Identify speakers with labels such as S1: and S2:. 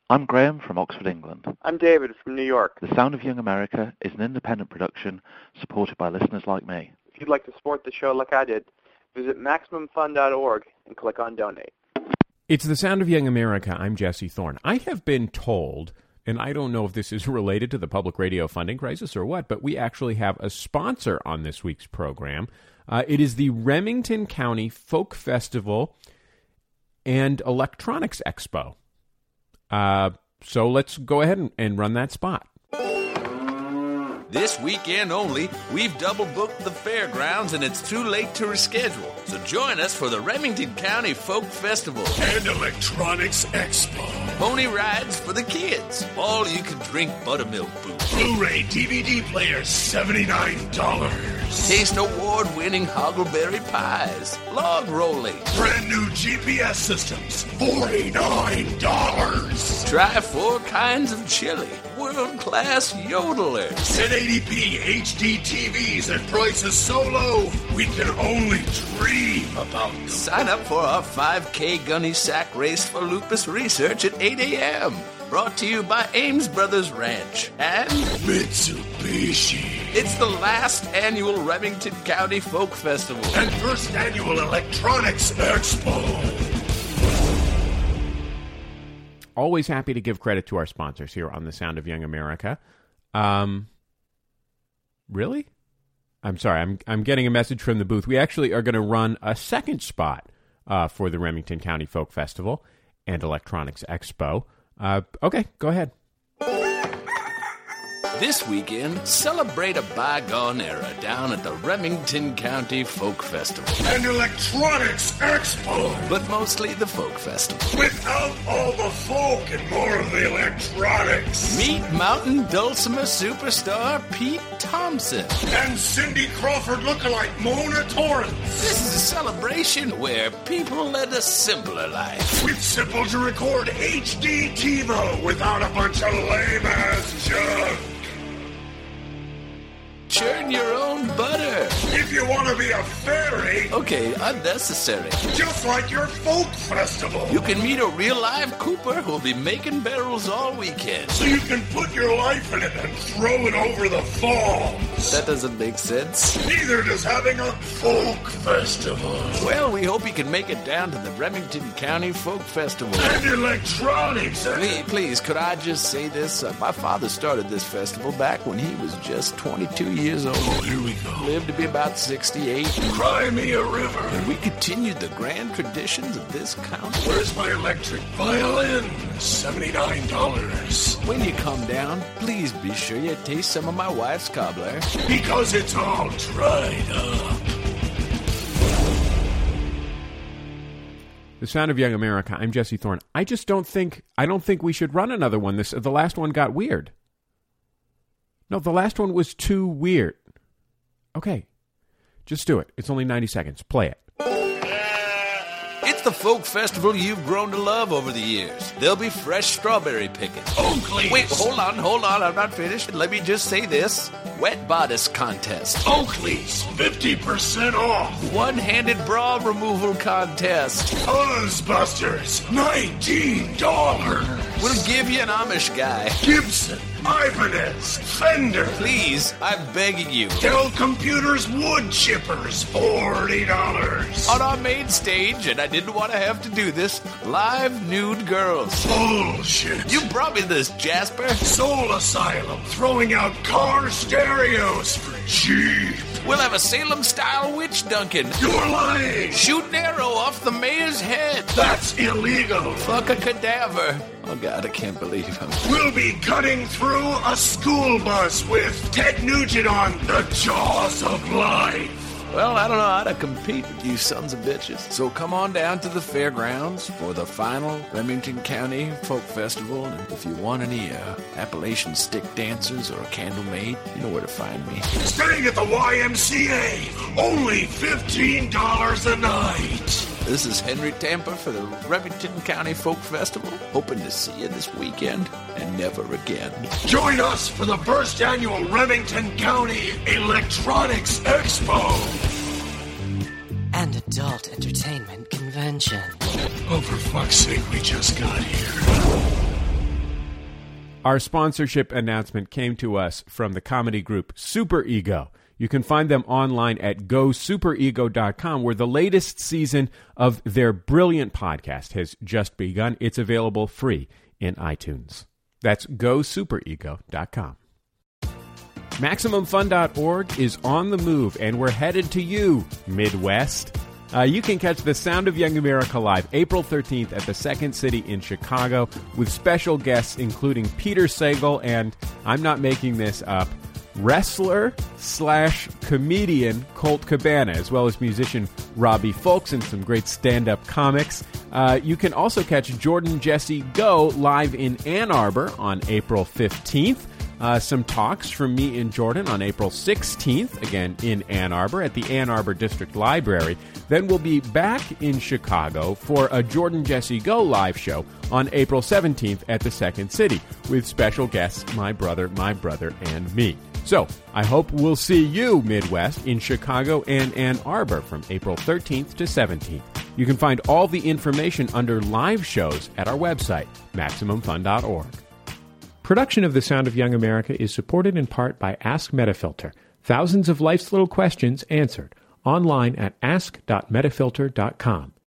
S1: I'm Graham from Oxford, England.
S2: I'm David from New York.
S1: The Sound of Young America is an independent production supported by listeners like me.
S2: If you'd like to support the show like I did, visit MaximumFun.org and click on Donate.
S3: It's The Sound of Young America. I'm Jesse Thorne. I have been told, and I don't know if this is related to the public radio funding crisis or what, but we actually have a sponsor on this week's program. It is the Remington County Folk Festival and Electronics Expo. So let's go ahead and run that spot.
S4: This weekend only, we've double-booked the fairgrounds, and it's too late to reschedule. So join us for the Remington County Folk Festival
S5: and Electronics Expo.
S4: Pony rides for the kids. All-you-can-drink buttermilk booth.
S5: Blu-ray DVD players, $79.
S4: Taste award-winning Hoggleberry pies. Log rolling.
S5: Brand new GPS systems, $49.
S4: Try 4 kinds of chili. World-class yodelers.
S5: 1080p HD TVs at prices so low, we can only dream about them.
S4: Sign up for our 5K gunny sack race for lupus research at 8 a.m. Brought to you by Ames Brothers Ranch and
S5: Mitsubishi.
S4: It's the last annual Remington County Folk Festival
S5: and first annual Electronics Expo.
S3: Always happy to give credit to our sponsors here on The Sound of Young America. Really? I'm sorry, I'm getting a message from the booth. We actually are going to run a second spot for the Remington County Folk Festival and Electronics Expo. Okay, go ahead.
S4: This weekend, celebrate a bygone era down at the Remington County Folk Festival.
S5: And Electronics Expo.
S4: But mostly the Folk Festival.
S5: Without all the folk and more of the electronics.
S4: Meet Mountain Dulcimer superstar Pete Thompson.
S5: And Cindy Crawford lookalike Mona Torrance.
S4: This is a celebration where people led a simpler life.
S5: It's simple to record HD TiVo without a bunch of lame-ass junk.
S4: Churn your own butter.
S5: If you want to be a fairy.
S4: Okay, unnecessary.
S5: Just like your folk festival.
S4: You can meet a real live Cooper who'll be making barrels all weekend.
S5: So you can put your life in it and throw it over the falls.
S4: That doesn't make sense.
S5: Neither does having a folk festival.
S4: Well, we hope you can make it down to the Remington County Folk Festival.
S5: And electronics.
S4: Please, could I just say this? My father started this festival back when he was just 22 years old.
S5: Oh, here we go.
S4: Lived to be about 68.
S5: Cry me a river.
S4: And we continued the grand traditions of this county.
S5: Where's my electric violin? $79.
S4: When you come down, please be sure you taste some of my wife's cobbler.
S5: Because it's all dried up.
S3: The Sound of Young America. I'm Jesse Thorne. I don't think we should run another one. The last one got weird. No, the last one was too weird. Okay. Just do it. It's only 90 seconds. Play it.
S4: It's the folk festival you've grown to love over the years. There'll be fresh strawberry picking.
S5: Oakley's.
S4: Wait, hold on. I'm not finished. Let me just say this. Wet bodice contest.
S5: Oakley's, 50% off.
S4: One-handed bra removal contest.
S5: Buzzbusters, $19.
S4: We'll give you an Amish guy.
S5: Gibson, Ibanez, Fender.
S4: Please, I'm begging you.
S5: Dell Computers wood chippers, $40.
S4: On our main stage, and I didn't want to have to do this, live nude girls.
S5: Bullshit.
S4: You brought me this, Jasper.
S5: Soul Asylum, throwing out car stereos for cheap.
S4: We'll have a Salem-style witch dunking.
S5: You're lying.
S4: Shoot an arrow off the mayor's head.
S5: That's illegal.
S4: Fuck a cadaver. Oh, God, I can't believe him.
S5: We'll be cutting through a school bus with Ted Nugent on The Jaws of Life.
S4: Well, I don't know how to compete with you sons of bitches. So come on down to the fairgrounds for the final Remington County Folk Festival. And if you want any Appalachian stick dancers or a candle maid, you know where to find me.
S5: Staying at the YMCA, only $15 a night.
S4: This is Henry Tampa for the Remington County Folk Festival. Hoping to see you this weekend and never again.
S5: Join us for the first annual Remington County Electronics Expo.
S6: And adult entertainment convention.
S5: Oh, for fuck's sake, we just got here.
S3: Our sponsorship announcement came to us from the comedy group Super Ego. You can find them online at gosuperego.com, where the latest season of their brilliant podcast has just begun. It's available free in iTunes. That's gosuperego.com. MaximumFun.org is on the move, and we're headed to you, Midwest. You can catch The Sound of Young America live April 13th at the Second City in Chicago with special guests including Peter Sagal and, I'm not making this up, wrestler/comedian Colt Cabana, as well as musician Robbie Fulks and some great stand-up comics. You can also catch Jordan Jesse Go live in Ann Arbor on April 15th. Some talks from me and Jordan on April 16th, again in Ann Arbor at the Ann Arbor District Library. Then we'll be back in Chicago for a Jordan Jesse Go live show on April 17th at the Second City with special guests, my brother, and me. So, I hope we'll see you, Midwest, in Chicago and Ann Arbor from April 13th to 17th. You can find all the information under live shows at our website, MaximumFun.org. Production of The Sound of Young America is supported in part by Ask Metafilter. Thousands of life's little questions answered. Online at ask.metafilter.com.